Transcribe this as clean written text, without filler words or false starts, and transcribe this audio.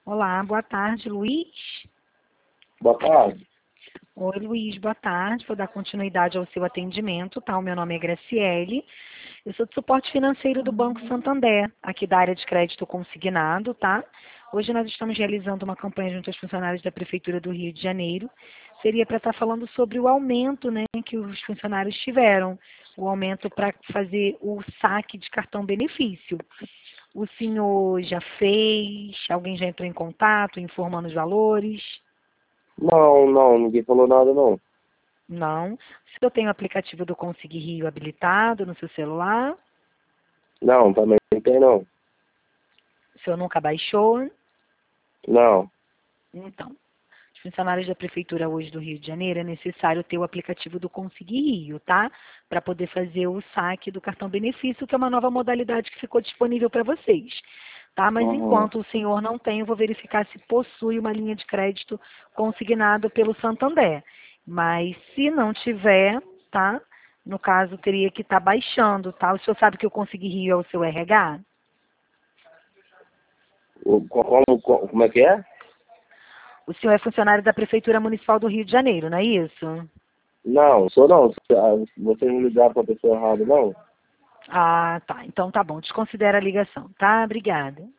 Olá, boa tarde, Luiz. Boa tarde. Oi, Luiz, boa tarde. Vou dar continuidade ao seu atendimento, tá? O meu nome é Graciele. Eu sou de suporte financeiro do Banco Santander, aqui da área de crédito consignado, tá? Hoje nós estamos realizando uma campanha junto aos funcionários da Prefeitura do Rio de Janeiro. Seria para estar falando sobre o aumento, né, que os funcionários tiveram, o aumento para fazer o saque de cartão benefício. O senhor já fez? Alguém já entrou em contato, informando os valores? Não, ninguém falou nada não. Não. Se eu tenho o aplicativo do Consegui Rio habilitado no seu celular, Não, também não tem não. o senhor nunca baixou, Não. então, os funcionários da Prefeitura hoje do Rio de Janeiro é necessário ter o aplicativo do Consegui Rio, tá? Para poder fazer o saque do cartão benefício, que é uma nova modalidade que ficou disponível para vocês. Tá? Mas Uhum. enquanto o senhor não tem, eu vou verificar se possui uma linha de crédito consignado pelo Santander. Mas se não tiver, tá? No caso, teria que estar baixando, tá? O senhor sabe que o Consegui Rio é o seu RH? Como é que é? O senhor é funcionário da Prefeitura Municipal do Rio de Janeiro, não é isso? Não, sou não. Você não ligar para a pessoa errada, não? Ah, tá. Então tá bom. Desconsidera a ligação, tá? Obrigada.